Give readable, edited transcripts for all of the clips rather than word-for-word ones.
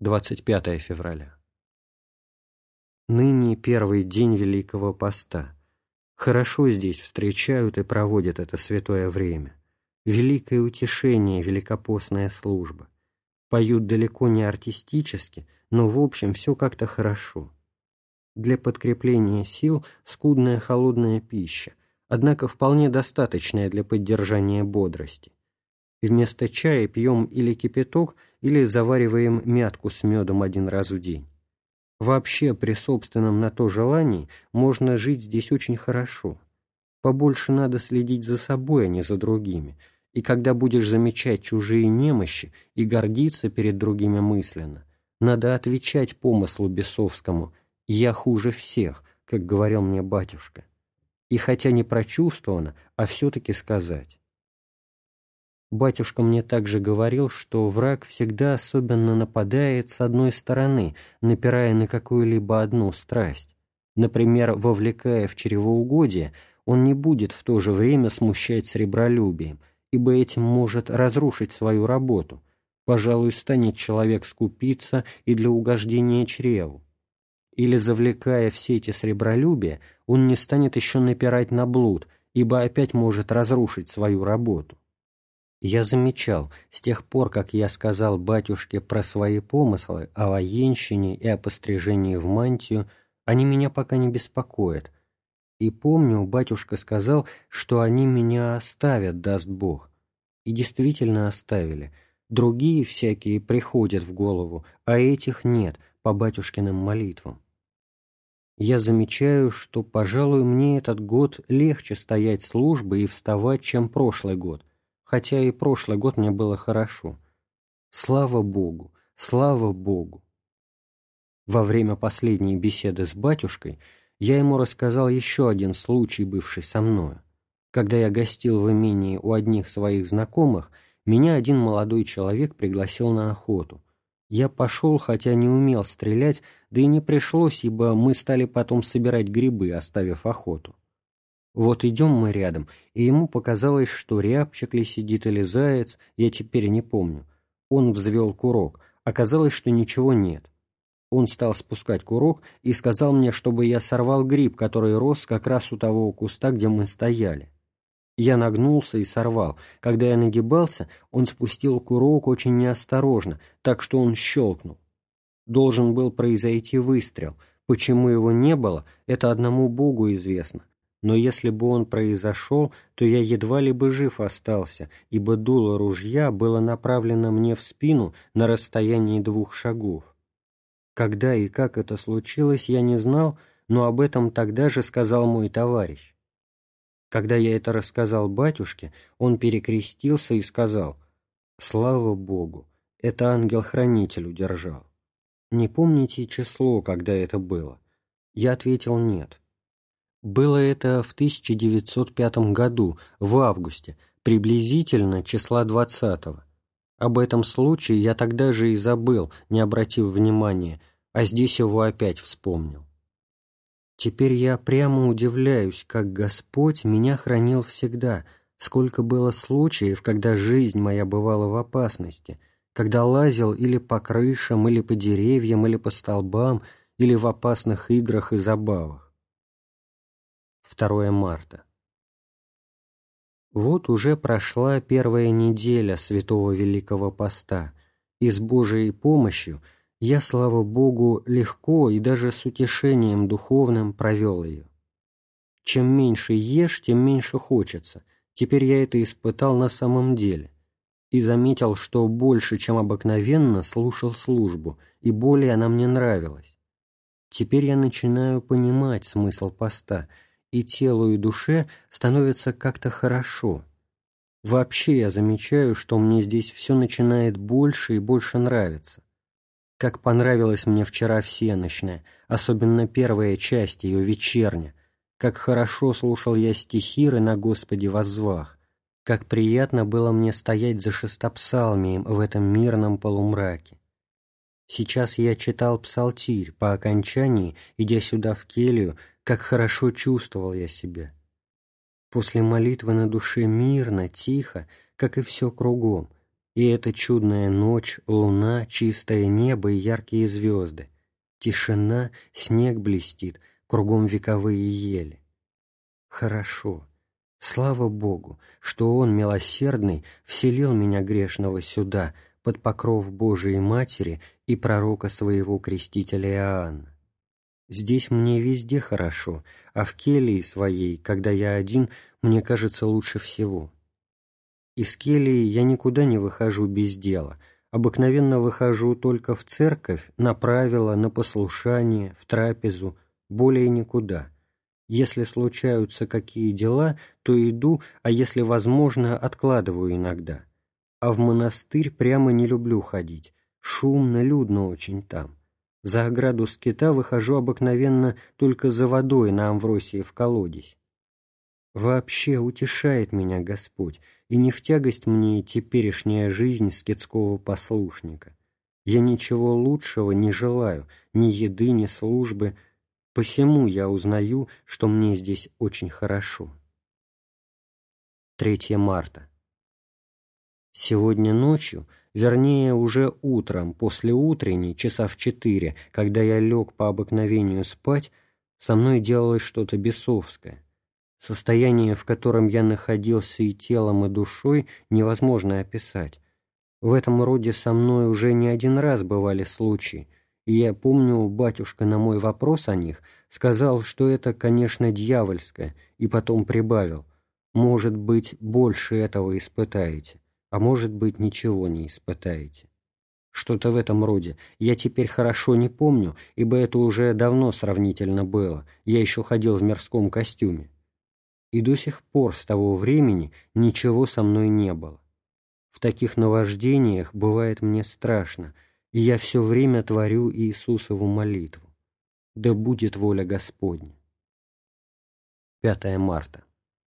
25 февраля. Ныне первый день Великого Поста. Хорошо здесь встречают и проводят это святое время. Великое утешение, великопостная служба. Поют далеко не артистически, но в общем все как-то хорошо. Для подкрепления сил скудная холодная пища, однако вполне достаточная для поддержания бодрости. Вместо чая пьем или кипяток, или завариваем мятку с медом один раз в день. Вообще, при собственном на то желании, можно жить здесь очень хорошо. Побольше надо следить за собой, а не за другими, и когда будешь замечать чужие немощи и гордиться перед другими мысленно, надо отвечать помыслу бесовскому «я хуже всех», как говорил мне батюшка, и хотя не прочувствовано, а все-таки сказать. Батюшка мне также говорил, что враг всегда особенно нападает с одной стороны, напирая на какую-либо одну страсть. Например, вовлекая в чревоугодие, он не будет в то же время смущать сребролюбием, ибо этим может разрушить свою работу. Пожалуй, станет человек скупиться и для угождения чреву. Или, завлекая в сети сребролюбия, он не станет еще напирать на блуд, ибо опять может разрушить свою работу. Я замечал, с тех пор, как я сказал батюшке про свои помыслы о военщине и о пострижении в мантию, они меня пока не беспокоят. И помню, батюшка сказал, что они меня оставят, даст Бог. И действительно оставили. Другие всякие приходят в голову, а этих нет, по батюшкиным молитвам. Я замечаю, что, пожалуй, мне этот год легче стоять службы и вставать, чем прошлый год, хотя и прошлый год мне было хорошо. Слава Богу! Слава Богу! Во время последней беседы с батюшкой я ему рассказал еще один случай, бывший со мною. Когда я гостил в имении у одних своих знакомых, меня один молодой человек пригласил на охоту. Я пошел, хотя не умел стрелять, да и не пришлось, ибо мы стали потом собирать грибы, оставив охоту. Вот идем мы рядом, и ему показалось, что рябчик ли сидит или заяц, я теперь не помню. Он взвел курок, оказалось, что ничего нет. Он стал спускать курок и сказал мне, чтобы я сорвал гриб, который рос как раз у того куста, где мы стояли. Я нагнулся и сорвал. Когда я нагибался, он спустил курок очень неосторожно, так что он щелкнул. Должен был произойти выстрел. Почему его не было, это одному Богу известно. Но если бы он произошел, то я едва ли бы жив остался, ибо дуло ружья было направлено мне в спину на расстоянии 2 шагов. Когда и как это случилось, я не знал, но об этом тогда же сказал мой товарищ. Когда я это рассказал батюшке, он перекрестился и сказал: «Слава Богу, это ангел-хранитель удержал». Не помните число, когда это было? Я ответил: нет. Было это в 1905 году, в августе, приблизительно числа 20-го. Об этом случае я тогда же и забыл, не обратив внимания, а здесь его опять вспомнил. Теперь я прямо удивляюсь, как Господь меня хранил всегда, сколько было случаев, когда жизнь моя бывала в опасности, когда лазил или по крышам, или по деревьям, или по столбам, или в опасных играх и забавах. 2 марта. Вот уже прошла первая неделя Святого Великого Поста, и с Божией помощью я, слава Богу, легко и даже с утешением духовным провел ее. Чем меньше ешь, тем меньше хочется. Теперь я это испытал на самом деле. И заметил, что больше, чем обыкновенно, слушал службу, и более она мне нравилась. Теперь я начинаю понимать смысл поста, и телу и душе становится как-то хорошо. Вообще я замечаю, что мне здесь все начинает больше и больше нравиться. Как понравилась мне вчера всенощная, особенно первая часть ее, вечерня, как хорошо слушал я стихиры на Господе воззвах, как приятно было мне стоять за шестопсалмием в этом мирном полумраке. Сейчас я читал псалтирь, по окончании, идя сюда в келью, как хорошо чувствовал я себя. После молитвы на душе мирно, тихо, как и все кругом, И эта чудная ночь, луна, чистое небо и яркие звезды. Тишина, снег блестит, кругом вековые ели. Хорошо. Слава Богу, что Он, милосердный, вселил меня грешного сюда, под покров Божией Матери и пророка своего крестителя Иоанна. Здесь мне везде хорошо, а в келии своей, когда я один, мне кажется лучше всего. Из келии я никуда не выхожу без дела, обыкновенно выхожу только в церковь, на правила, на послушание, в трапезу, более никуда. Если случаются какие дела, то иду, а если возможно, откладываю иногда. А в монастырь прямо не люблю ходить, шумно, людно очень там. За ограду скита выхожу обыкновенно только за водой на Амвросиев колодезь. Вообще утешает меня Господь, и не в тягость мне теперешняя жизнь скитского послушника. Я ничего лучшего не желаю, ни еды, ни службы, посему я узнаю, что мне здесь очень хорошо. 3 марта. Сегодня ночью, вернее, уже утром, после утренней, часа в 4, когда я лег по обыкновению спать, со мной делалось что-то бесовское. Состояние, в котором я находился и телом, и душой, невозможно описать. В этом роде со мной уже не один раз бывали случаи, и я помню, батюшка на мой вопрос о них сказал, что это, конечно, дьявольское, и потом прибавил: «Может быть, больше этого испытаете, а может быть, ничего не испытаете». Что-то в этом роде. Я теперь хорошо не помню, ибо это уже давно сравнительно было, я еще ходил в мирском костюме. И до сих пор с того времени ничего со мной не было. В таких наваждениях бывает мне страшно, и я все время творю Иисусову молитву. Да будет воля Господня. 5 марта.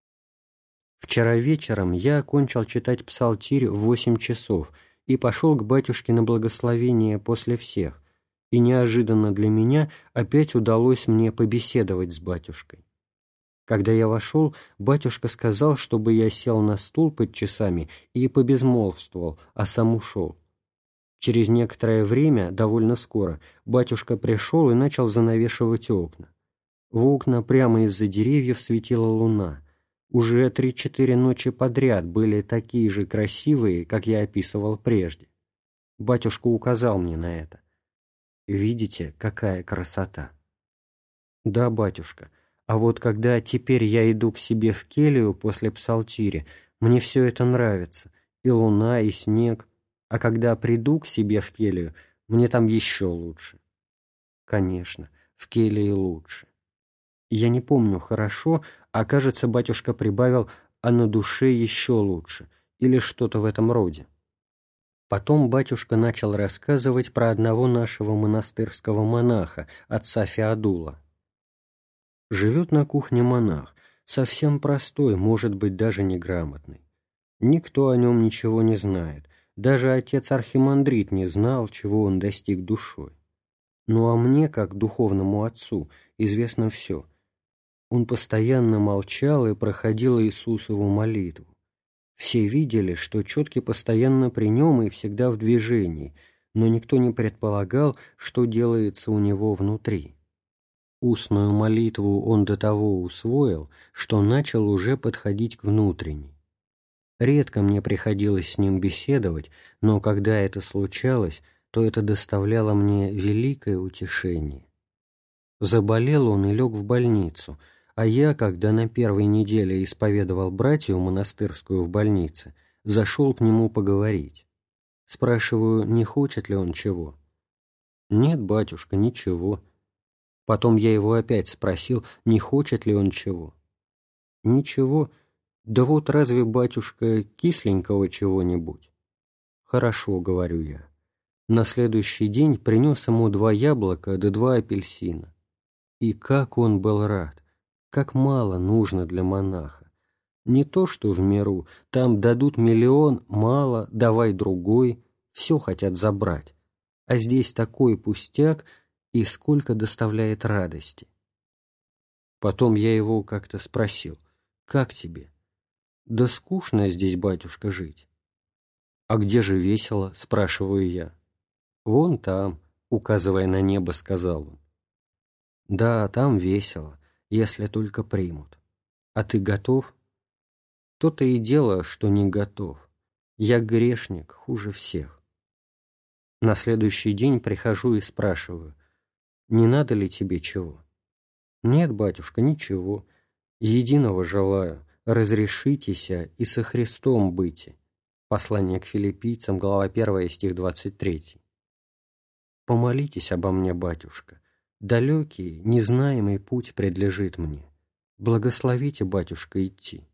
Вчера вечером я окончил читать псалтирь в 8 часов и пошел к батюшке на благословение после всех, и неожиданно для меня опять удалось мне побеседовать с батюшкой. Когда я вошел, батюшка сказал, чтобы я сел на стул под часами и побезмолвствовал, а сам ушел. Через некоторое время, довольно скоро, батюшка пришел и начал занавешивать окна. В окна прямо из-за деревьев светила луна. Уже 3-4 ночи подряд были такие же красивые, как я описывал прежде. Батюшка указал мне на это. «Видите, какая красота?» «Да, батюшка. А вот когда теперь я иду к себе в келью после псалтири, мне все это нравится, и луна, и снег, а когда приду к себе в келью, мне там еще лучше». Конечно, в келье лучше. Я не помню хорошо, а кажется, батюшка прибавил «а на душе еще лучше» или что-то в этом роде. Потом батюшка начал рассказывать про одного нашего монастырского монаха, отца Феодула. Живет на кухне монах, совсем простой, может быть, даже неграмотный. Никто о нем ничего не знает, даже отец архимандрит не знал, чего он достиг душой. Ну а мне, как духовному отцу, известно все. Он постоянно молчал и проходил Иисусову молитву. Все видели, что четки постоянно при нем и всегда в движении, но никто не предполагал, что делается у него внутри. Устную молитву он до того усвоил, что начал уже подходить к внутренней. Редко мне приходилось с ним беседовать, но когда это случалось, то это доставляло мне великое утешение. Заболел он и лег в больницу, а я, когда на первой неделе исповедовал братью монастырскую в больнице, зашел к нему поговорить. Спрашиваю, не хочет ли он чего. «Нет, батюшка, ничего». Потом я его опять спросил, не хочет ли он чего. «Ничего. Да вот разве, батюшка, кисленького чего-нибудь?» «Хорошо», — говорю я. На следующий день принес ему 2 яблока да 2 апельсина. И как он был рад! Как мало нужно для монаха! Не то, что в миру, там дадут 1 000 000, мало, давай другой, все хотят забрать. А здесь такой пустяк, и сколько доставляет радости. Потом я его как-то спросил, «Как тебе?» «Да скучно здесь, батюшка, жить». «А где же весело?» – спрашиваю я. «Вон там», – указывая на небо, сказал он. «Да, там весело, если только примут. А ты готов?» «То-то и дело, что не готов. Я грешник, хуже всех». На следующий день прихожу и спрашиваю: «Не надо ли тебе чего?» «Нет, батюшка, ничего. Единого желаю, разрешитеся и со Христом быти». Послание к Филиппийцам, глава 1, стих 23. «Помолитесь обо мне, батюшка. Далекий, незнаемый путь предлежит мне. Благословите, батюшка, идти».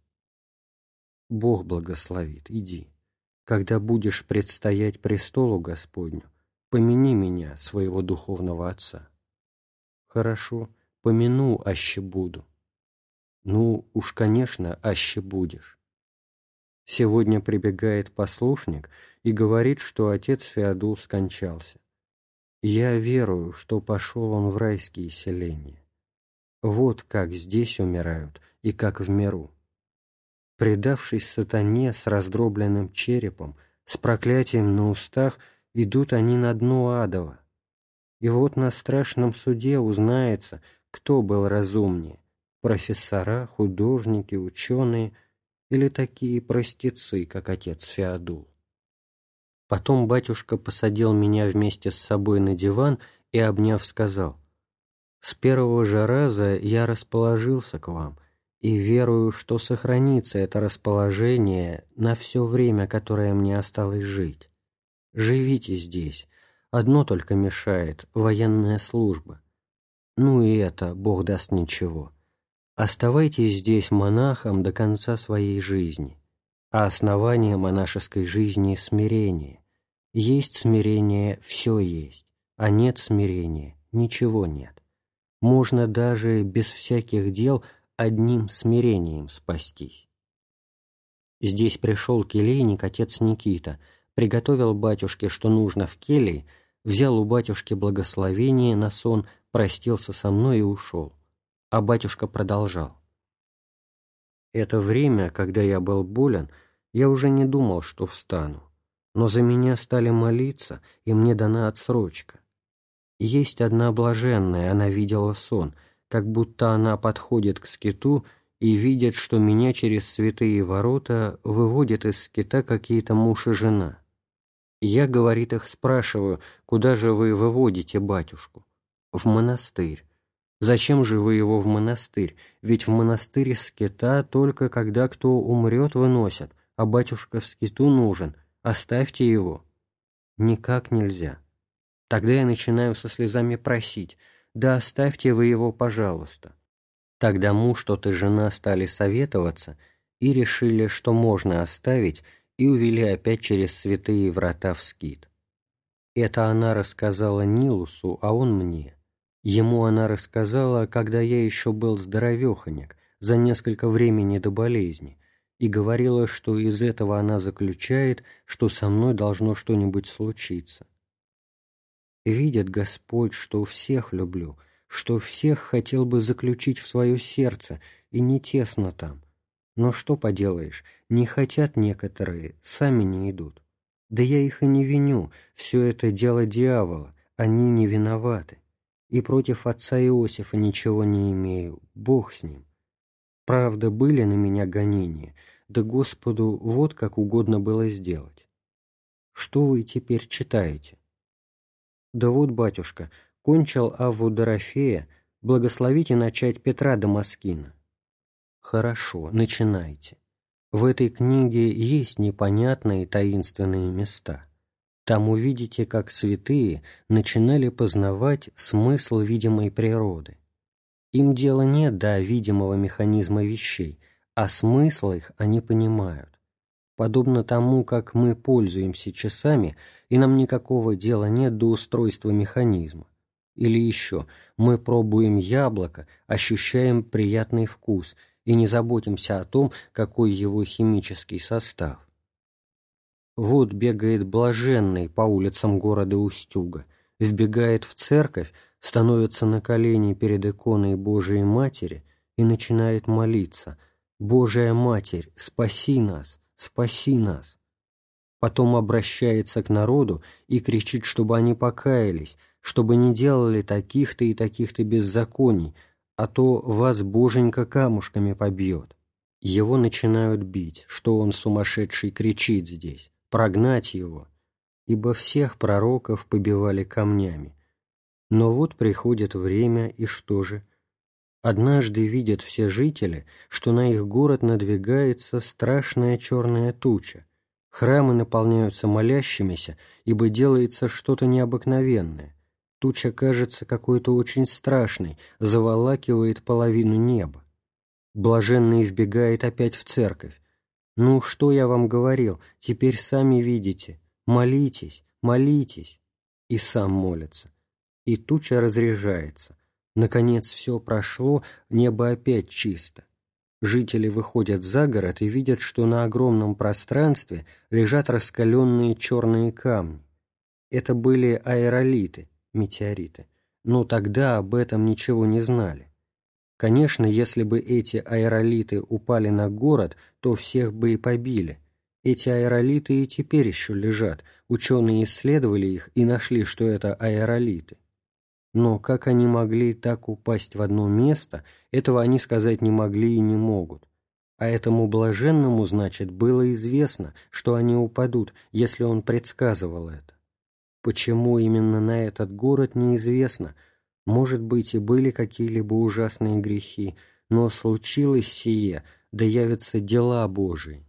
«Бог благословит, иди. Когда будешь предстоять престолу Господню, помяни меня, своего духовного отца». «Хорошо, помяну, аще буду». «Ну, уж, конечно, аще будешь». Сегодня прибегает послушник и говорит, что отец Феодул скончался. Я верую, что пошел он в райские селения. Вот как здесь умирают и как в миру. Предавшись сатане с раздробленным черепом, с проклятием на устах, идут они на дно адово. И вот на страшном суде узнается, кто был разумнее – профессора, художники, ученые или такие простецы, как отец Феодул. Потом батюшка посадил меня вместе с собой на диван и, обняв, сказал: «С первого же раза я расположился к вам и верую, что сохранится это расположение на все время, которое мне осталось жить. Живите здесь, одно только мешает – военная служба. Ну и это, Бог даст, ничего. Оставайтесь здесь монахом до конца своей жизни, а основание монашеской жизни – смирение. Есть смирение – все есть, а нет смирения – ничего нет. Можно даже без всяких дел одним смирением спастись». Здесь пришел келейник, отец Никита, приготовил батюшке, что нужно в келии, взял у батюшки благословение на сон, простился со мной и ушел. А батюшка продолжал: «Это время, когда я был болен, я уже не думал, что встану, но за меня стали молиться, и мне дана отсрочка. Есть одна блаженная, она видела сон, как будто она подходит к скиту и видит, что меня через святые ворота выводят из скита какие-то муж и жена. Я, говорит, их спрашиваю: куда же вы выводите батюшку? В монастырь. Зачем же вы его в монастырь? Ведь в монастыре скита только когда кто умрет выносят, а батюшка в скиту нужен. Оставьте его». «Никак нельзя». Тогда я начинаю со слезами просить: «Да оставьте вы его, пожалуйста». Тогда муж тот и жена стали советоваться и решили, что можно оставить, и увели опять через святые врата в скит. Это она рассказала Нилусу, а он мне. Ему она рассказала, когда я еще был здоровеханяк, за несколько времени до болезни, и говорила, что из этого она заключает, что со мной должно что-нибудь случиться. Видит Господь, что всех люблю, что всех хотел бы заключить в свое сердце, и не тесно там. Но что поделаешь, не хотят некоторые, сами не идут. Да я их и не виню, все это дело дьявола, они не виноваты. И против отца Иосифа ничего не имею, Бог с ним. Правда, были на меня гонения, да Господу вот как угодно было сделать. Что вы теперь читаете?» «Да вот, батюшка, кончил Авву Дорофея, благословите начать Петра Дамаскина». «Хорошо, начинайте. В этой книге есть непонятные таинственные места. Там увидите, как святые начинали познавать смысл видимой природы. Им дела нет до видимого механизма вещей, а смысл их они понимают. Подобно тому, как мы пользуемся часами, и нам никакого дела нет до устройства механизма. Или еще, мы пробуем яблоко, ощущаем приятный вкус и не заботимся о том, какой его химический состав. Вот бегает блаженный по улицам города Устюга, вбегает в церковь, становится на колени перед иконой Божией Матери и начинает молиться: «Божия Матерь, спаси нас, спаси нас». Потом обращается к народу и кричит, чтобы они покаялись, чтобы не делали таких-то и таких-то беззаконий, а то вас Боженька камушками побьет. Его начинают бить, что он сумасшедший кричит здесь, прогнать его, ибо всех пророков побивали камнями. Но вот приходит время, и что же? Однажды видят все жители, что на их город надвигается страшная черная туча. Храмы наполняются молящимися, ибо делается что-то необыкновенное. Туча кажется какой-то очень страшной, заволакивает половину неба. Блаженный вбегает опять в церковь. «Ну, что я вам говорил, теперь сами видите. Молитесь, молитесь». И сам молится. И туча разряжается. Наконец все прошло, небо опять чисто. Жители выходят за город и видят, что на огромном пространстве лежат раскаленные черные камни. Это были аэролиты, метеориты, но тогда об этом ничего не знали. Конечно, если бы эти аэролиты упали на город, то всех бы и побили. Эти аэролиты и теперь еще лежат, ученые исследовали их и нашли, что это аэролиты. Но как они могли так упасть в одно место, этого они сказать не могли и не могут. А этому блаженному, значит, было известно, что они упадут, если он предсказывал это. Почему именно на этот город, неизвестно. Может быть, и были какие-либо ужасные грехи, но случилось сие, да явятся дела Божии.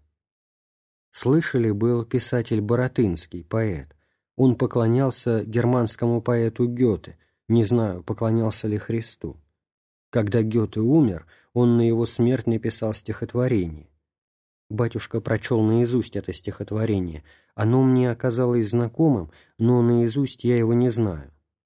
Слышали, был писатель Баратынский, поэт. Он поклонялся германскому поэту Гёте, не знаю, поклонялся ли Христу. Когда Гёте умер, он на его смерть написал стихотворение. Батюшка прочел наизусть это стихотворение. Оно мне оказалось знакомым, но наизусть я его не знаю.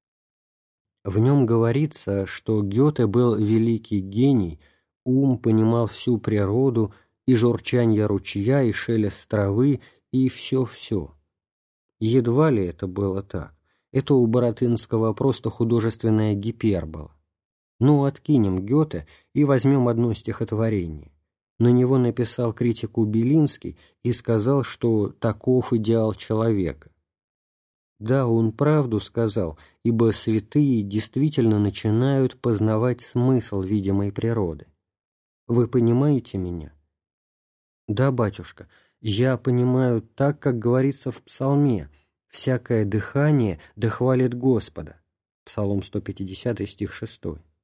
В нем говорится, что Гёте был великий гений, ум понимал всю природу, и журчанье ручья, и шелест травы, и все-все. Едва ли это было так. Это у Баратынского просто художественная гипербола. Ну, откинем Гёте и возьмем одно стихотворение. На него написал критику Белинский и сказал, что таков идеал человека. Да, он правду сказал, ибо святые действительно начинают познавать смысл видимой природы. Вы понимаете меня? Да, батюшка, я понимаю так, как говорится в псалме: «Всякое дыхание да хвалит Господа». Псалом 150, стих 6.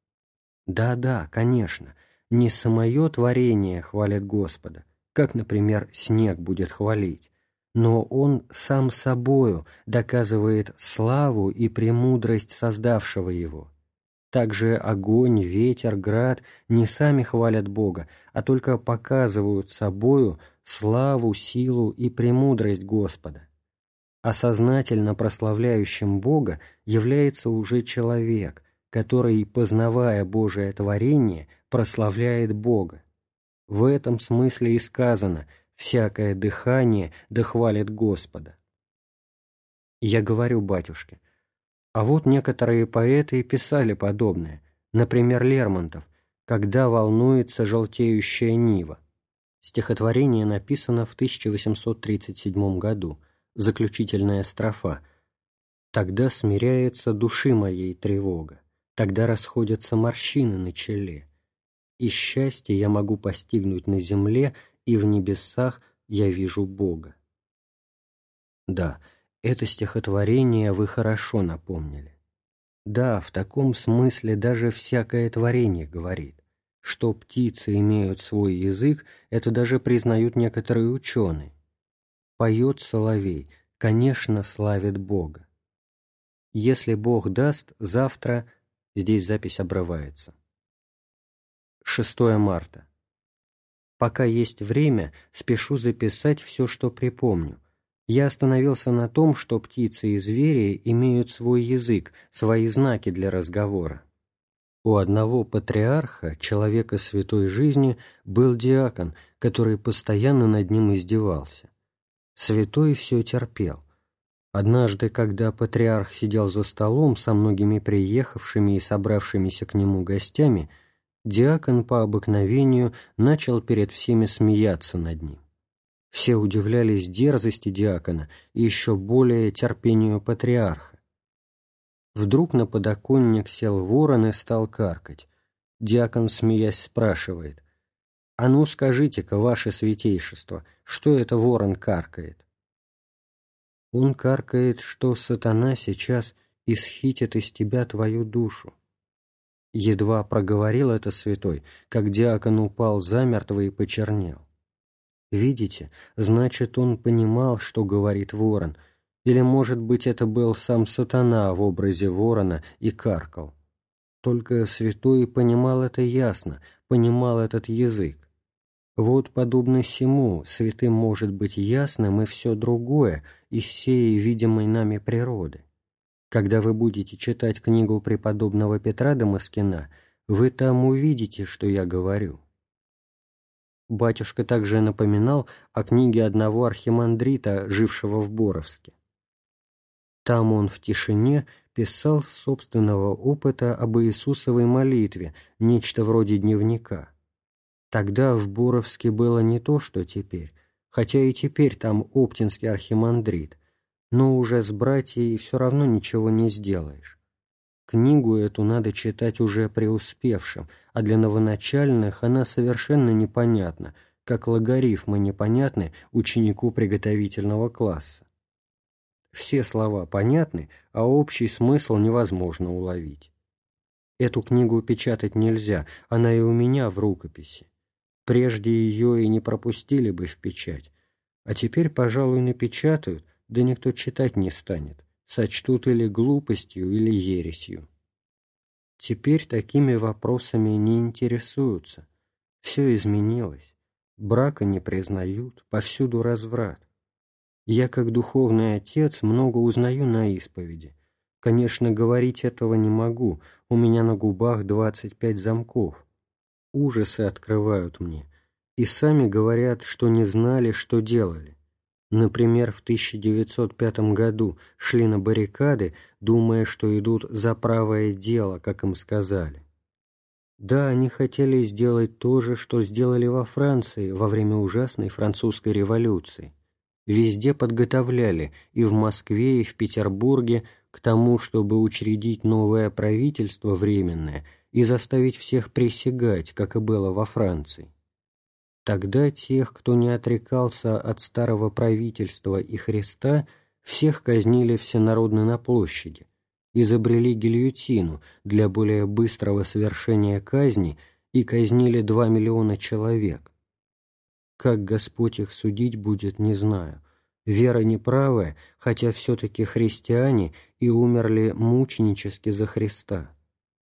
Да, конечно, не самое творение хвалит Господа, как, например, снег будет хвалить, но он сам собою доказывает славу и премудрость создавшего его. Также огонь, ветер, град не сами хвалят Бога, а только показывают собою славу, силу и премудрость Господа. А сознательно прославляющим Бога является уже человек, который, познавая Божие творение, прославляет Бога. В этом смысле и сказано: «Всякое дыхание да хвалит Господа». Я говорю батюшке: а вот некоторые поэты и писали подобное, например, Лермонтов, «Когда волнуется желтеющая нива». Стихотворение написано в 1837 году, заключительная строфа: «Тогда смиряется души моей тревога, тогда расходятся морщины на челе, и счастье я могу постигнуть на земле, и в небесах я вижу Бога». Да, это стихотворение вы хорошо напомнили. Да, в таком смысле даже всякое творение говорит. Что птицы имеют свой язык, это даже признают некоторые ученые. Поет соловей, конечно, славит Бога. Если Бог даст, завтра... Здесь запись обрывается. 6 марта. Пока есть время, спешу записать все, что припомню. Я остановился на том, что птицы и звери имеют свой язык, свои знаки для разговора. У одного патриарха, человека святой жизни, был диакон, который постоянно над ним издевался. Святой все терпел. Однажды, когда патриарх сидел за столом со многими приехавшими и собравшимися к нему гостями, диакон по обыкновению начал перед всеми смеяться над ним. Все удивлялись дерзости диакона и еще более терпению патриарха. Вдруг на подоконник сел ворон и стал каркать. Диакон, смеясь, спрашивает: «А ну, скажите-ка, ваше святейшество, что это ворон каркает?» «Он каркает, что сатана сейчас исхитит из тебя твою душу». Едва проговорил это святой, как диакон упал замертво и почернел. Видите, значит, он понимал, что говорит ворон, или, может быть, это был сам сатана в образе ворона и каркал. Только святой понимал это ясно, понимал этот язык. Вот, подобно сему, святым может быть ясным и все другое из сей видимой нами природы. Когда вы будете читать книгу преподобного Петра Дамаскина, вы там увидите, что я говорю. Батюшка также напоминал о книге одного архимандрита, жившего в Боровске. Там он в тишине писал с собственного опыта об Иисусовой молитве, нечто вроде дневника. Тогда в Боровске было не то, что теперь, хотя и теперь там оптинский архимандрит, но уже с братьей все равно ничего не сделаешь. Книгу эту надо читать уже преуспевшим, а для новоначальных она совершенно непонятна, как логарифмы непонятны ученику приготовительного класса. Все слова понятны, а общий смысл невозможно уловить. Эту книгу печатать нельзя, она и у меня в рукописи. Прежде ее и не пропустили бы в печать, а теперь, пожалуй, напечатают, да никто читать не станет, сочтут или глупостью, или ересью. Теперь такими вопросами не интересуются. Все изменилось. Брака не признают, повсюду разврат. Я, как духовный отец, много узнаю на исповеди. Конечно, говорить этого не могу, у меня на губах 25 замков. Ужасы открывают мне, и сами говорят, что не знали, что делали. Например, в 1905 году шли на баррикады, думая, что идут за правое дело, как им сказали. Да, они хотели сделать то же, что сделали во Франции во время ужасной французской революции. Везде подготовляли, и в Москве, и в Петербурге, к тому, чтобы учредить новое правительство временное и заставить всех присягать, как и было во Франции. Тогда тех, кто не отрекался от старого правительства и Христа, всех казнили всенародно на площади, изобрели гильотину для более быстрого совершения казни и казнили 2 миллиона человек. Как Господь их судить будет, не знаю. Вера неправая, хотя все-таки христиане и умерли мученически за Христа.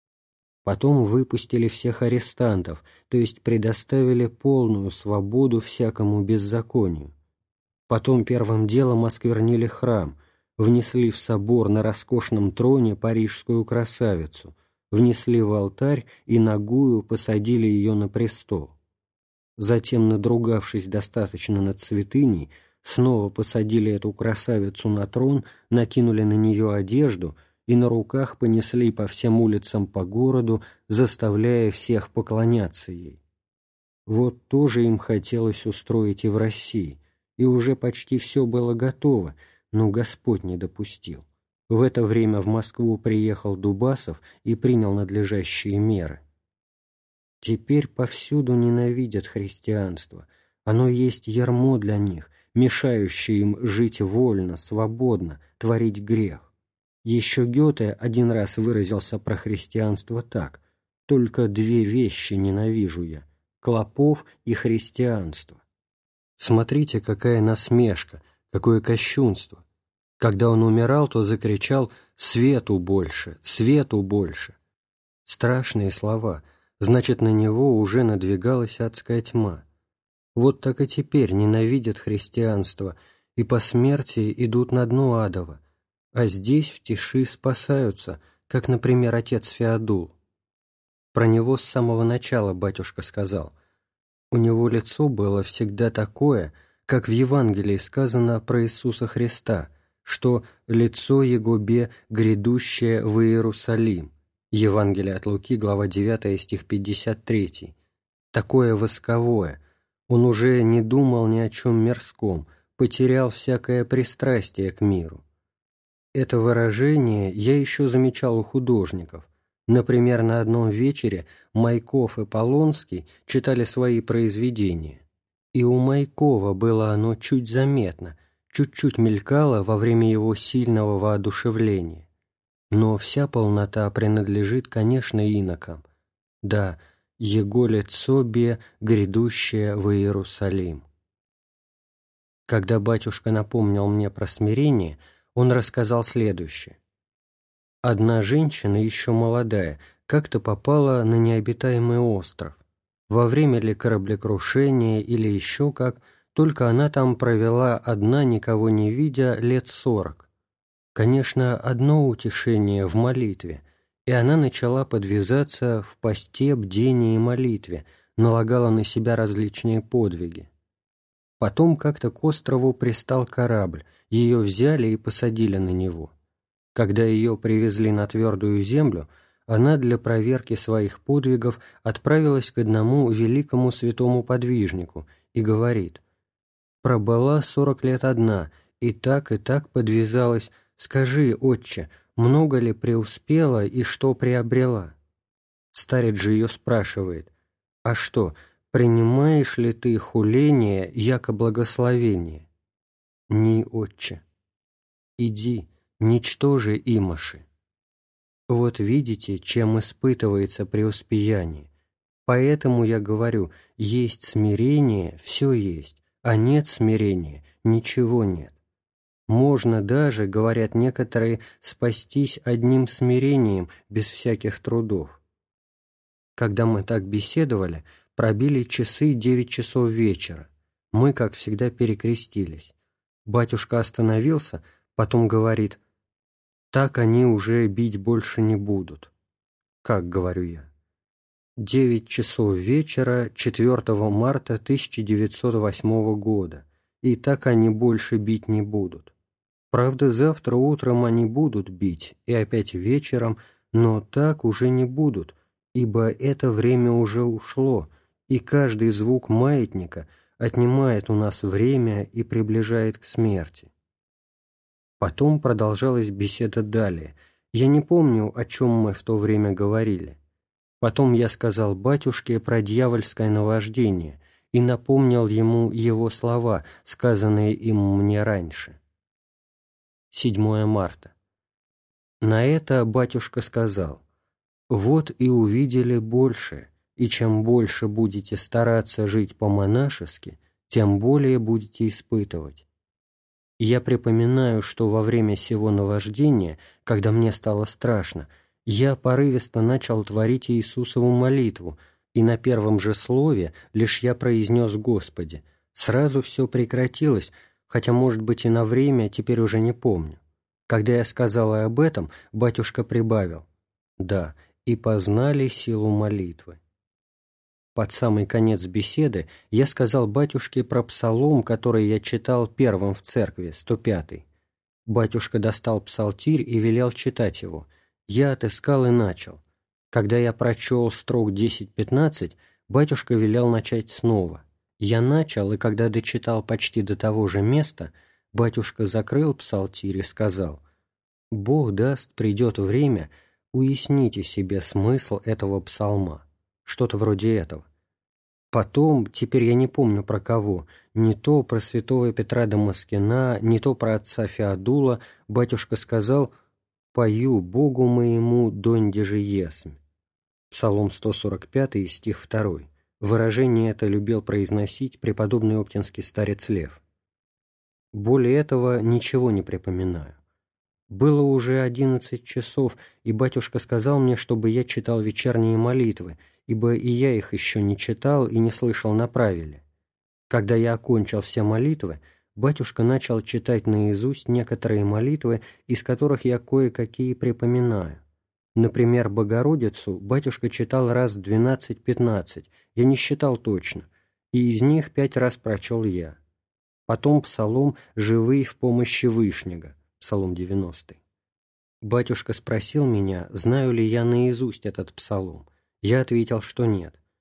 Потом выпустили всех арестантов, то есть предоставили полную свободу всякому беззаконию. Потом первым делом осквернили храм, внесли в собор на роскошном троне парижскую красавицу, внесли в алтарь и нагую посадили ее на престол. Затем, надругавшись достаточно над святыней, снова посадили эту красавицу на трон, накинули на нее одежду и на руках понесли по всем улицам по городу, заставляя всех поклоняться ей. Вот тоже им хотелось устроить и в России, и уже почти все было готово, но Господь не допустил. В это время в Москву приехал Дубасов и принял надлежащие меры. Теперь повсюду ненавидят христианство. Оно есть ярмо для них, мешающее им жить вольно, свободно, творить грех. Еще Гёте один раз выразился про христианство так: «Только 2 вещи ненавижу я – клопов и христианство». Смотрите, какая насмешка, какое кощунство. Когда он умирал, то закричал «Свету больше! Свету больше!». Страшные слова, значит, на него уже надвигалась адская тьма. Вот так и теперь ненавидят христианство и по смерти идут на дно адово, а здесь в тиши спасаются, как, например, отец Феодул. Про него с самого начала батюшка сказал: у него лицо было всегда такое, как в Евангелии сказано про Иисуса Христа, что «лицо Его бе грядущее в Иерусалим». Евангелие от Луки, глава 9, стих 53. Такое восковое. Он уже не думал ни о чем мирском, потерял всякое пристрастие к миру. Это выражение я еще замечал у художников. Например, на одном вечере Майков и Полонский читали свои произведения. И у Майкова было оно чуть заметно, чуть-чуть мелькало во время его сильного воодушевления. Но вся полнота принадлежит, конечно, инокам. Да, «Его лицо бе, грядущее в Иерусалим». Когда батюшка напомнил мне про смирение, он рассказал следующее. Одна женщина, еще молодая, как-то попала на необитаемый остров. Во время ли кораблекрушения или еще как, только она там провела одна, никого не видя, лет 40. Конечно, одно утешение в молитве, и она начала подвязаться в посте, бдении и молитве, налагала на себя различные подвиги. Потом как-то к острову пристал корабль, ее взяли и посадили на него. Когда ее привезли на твердую землю, она для проверки своих подвигов отправилась к одному великому святому подвижнику и говорит: «Пробыла 40 лет одна, и так подвязалась. Скажи, отче, много ли преуспела и что приобрела?» Старец же ее спрашивает: «А что, принимаешь ли ты хуление, яко благословение?» «Ни, отче». «Иди, ничтожи имаши». Вот видите, чем испытывается преуспеяние. Поэтому я говорю, есть смирение, все есть, а нет смирения, ничего нет. Можно даже, говорят некоторые, спастись одним смирением, без всяких трудов. Когда мы так беседовали, пробили часы 9 часов вечера. Мы, как всегда, перекрестились. Батюшка остановился, потом говорит: «Так они уже бить больше не будут». «Как?» — говорю я. 9 часов вечера 4 марта 1908 года, и так они больше бить не будут. Правда, завтра утром они будут бить, и опять вечером, но так уже не будут, ибо это время уже ушло, и каждый звук маятника отнимает у нас время и приближает к смерти. Потом продолжалась беседа далее. Я не помню, о чем мы в то время говорили. Потом я сказал батюшке про дьявольское наваждение и напомнил ему его слова, сказанные им мне раньше. 7 марта. На это батюшка сказал: «Вот и увидели больше, и чем больше будете стараться жить по-монашески, тем более будете испытывать». Я припоминаю, что во время сего наваждения, когда мне стало страшно, я порывисто начал творить Иисусову молитву, и на первом же слове лишь я произнес «Господи». Сразу все прекратилось, хотя, может быть, и на время, теперь уже не помню. Когда я сказал и об этом, батюшка прибавил: «Да, и познали силу молитвы». Под самый конец беседы я сказал батюшке про псалом, который я читал первым в церкви, 105-й. Батюшка достал псалтирь и велел читать его. Я отыскал и начал. Когда я прочел строк 10-15, батюшка велел начать снова. Я начал, и когда дочитал почти до того же места, батюшка закрыл псалтирь и сказал: «Бог даст, придет время, уясните себе смысл этого псалма». Что-то вроде этого. Потом, теперь я не помню про кого, не то про святого Петра Дамаскина, не то про отца Феодула, батюшка сказал: «Пою Богу моему, донде же есмь». Псалом 145, стих 2. Выражение это любил произносить преподобный оптинский старец Лев. Более этого ничего не припоминаю. Было уже 11 часов, и батюшка сказал мне, чтобы я читал вечерние молитвы, ибо и я их еще не читал и не слышал на правиле. Когда я окончил все молитвы, батюшка начал читать наизусть некоторые молитвы, из которых я кое-какие припоминаю. Например, Богородицу батюшка читал раз 12-15, я не считал точно, и из них 5 раз прочел я. Потом псалом «Живый в помощи Вышнего», псалом 90. Батюшка спросил меня, знаю ли я наизусть этот псалом. Я ответил, что нет.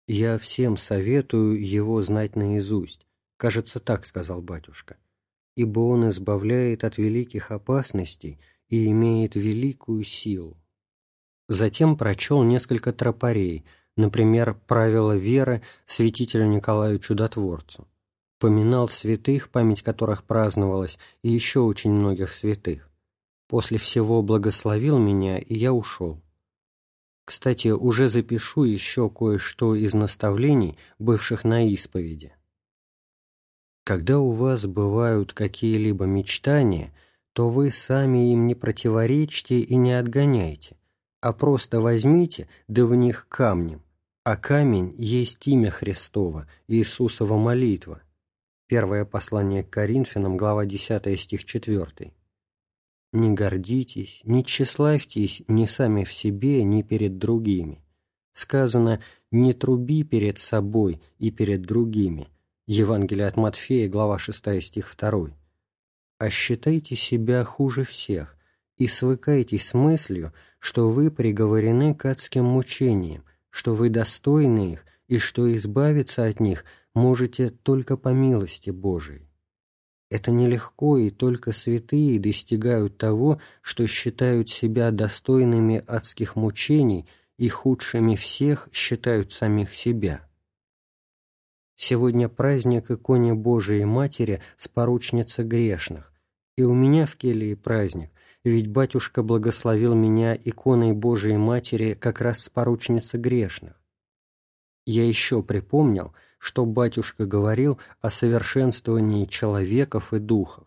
Я всем советую его знать наизусть, кажется, так сказал батюшка, ибо он избавляет от великих опасностей и имеет великую силу. Затем прочел несколько тропарей, например, «Правила веры» святителю Николаю Чудотворцу, поминал святых, память которых праздновалась, и еще очень многих святых. После всего благословил меня, и я ушел. Кстати, уже запишу еще кое-что из наставлений, бывших на исповеди. Когда у вас бывают какие-либо мечтания, то вы сами им не противоречьте и не отгоняйте, а просто возьмите, да в них камнем, а камень есть имя Христово, Иисусова молитва. Первое послание к Коринфянам, глава 10, стих 4. Не гордитесь, не тщеславьтесь ни сами в себе, ни перед другими. Сказано «не труби перед собой и перед другими». Евангелие от Матфея, глава 6, стих 2. А считайте себя хуже всех и свыкайтесь с мыслью, что вы приговорены к адским мучениям, что вы достойны их и что избавиться от них можете только по милости Божией. Это нелегко, и только святые достигают того, что считают себя достойными адских мучений и худшими всех считают самих себя. Сегодня праздник иконе Божией Матери Споручницы грешных, и у меня в келии праздник, ведь батюшка благословил меня иконой Божией Матери как раз Споручницы грешных. Я еще припомнил, что батюшка говорил о совершенствовании человеков и духов.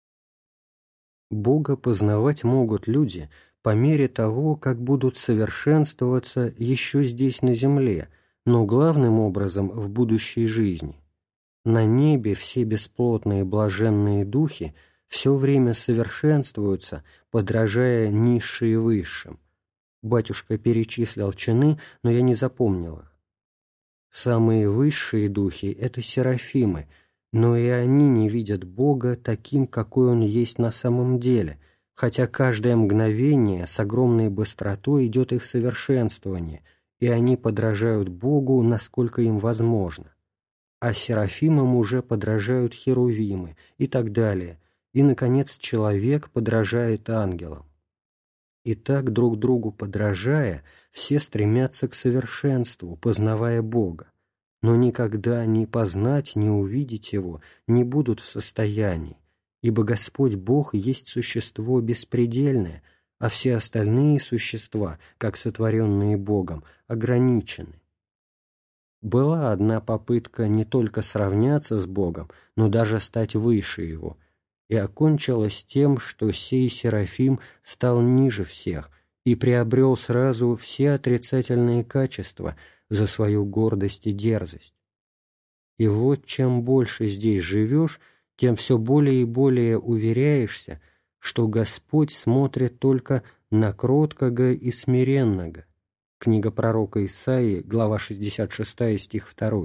Бога познавать могут люди по мере того, как будут совершенствоваться еще здесь на земле, но главным образом в будущей жизни. На небе все бесплотные блаженные духи все время совершенствуются, подражая низшие высшим. Батюшка перечислил чины, но я не запомнил их. Самые высшие духи – это серафимы, но и они не видят Бога таким, какой Он есть на самом деле, хотя каждое мгновение с огромной быстротой идет их совершенствование, и они подражают Богу, насколько им возможно. А серафимам уже подражают херувимы и так далее, и, наконец, человек подражает ангелам. И так, друг другу подражая, все стремятся к совершенству, познавая Бога, но никогда ни познать, ни увидеть Его не будут в состоянии, ибо Господь Бог есть существо беспредельное, а все остальные существа, как сотворенные Богом, ограничены. Была одна попытка не только сравняться с Богом, но даже стать выше Его, и окончилось тем, что сей Серафим стал ниже всех и приобрел сразу все отрицательные качества за свою гордость и дерзость. И вот чем больше здесь живешь, тем все более и более уверяешься, что Господь смотрит только на кроткого и смиренного. Книга пророка Исаии, глава 66, стих 2.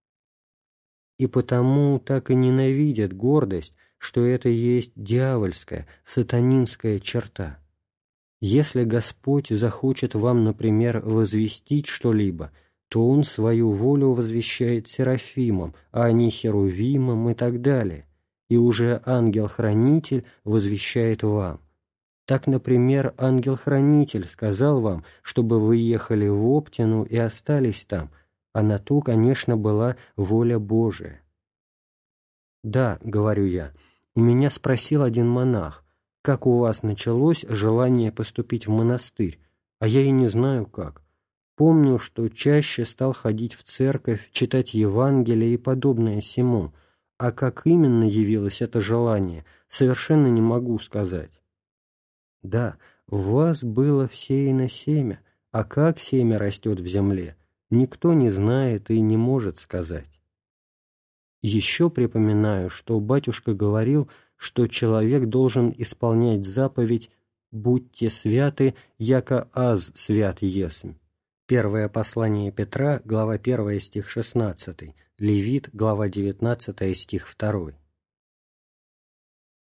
И потому так и ненавидят гордость, что это есть дьявольская, сатанинская черта. Если Господь захочет вам, например, возвестить что-либо, то Он свою волю возвещает серафимам, а не херувимам и так далее, и уже ангел-хранитель возвещает вам. Так, например, ангел-хранитель сказал вам, чтобы вы ехали в Оптину и остались там, а на то, конечно, была воля Божия. «Да, — говорю я, — у меня спросил один монах, как у вас началось желание поступить в монастырь, а я и не знаю как. Помню, что чаще стал ходить в церковь, читать Евангелие и подобное сему, а как именно явилось это желание, совершенно не могу сказать». Да, в вас было всеяно семя, а как семя растет в земле, никто не знает и не может сказать. Еще припоминаю, что батюшка говорил, что человек должен исполнять заповедь «Будьте святы, яко аз свят есмь». Первое послание Петра, глава 1, стих 16, Левит, глава 19, стих 2.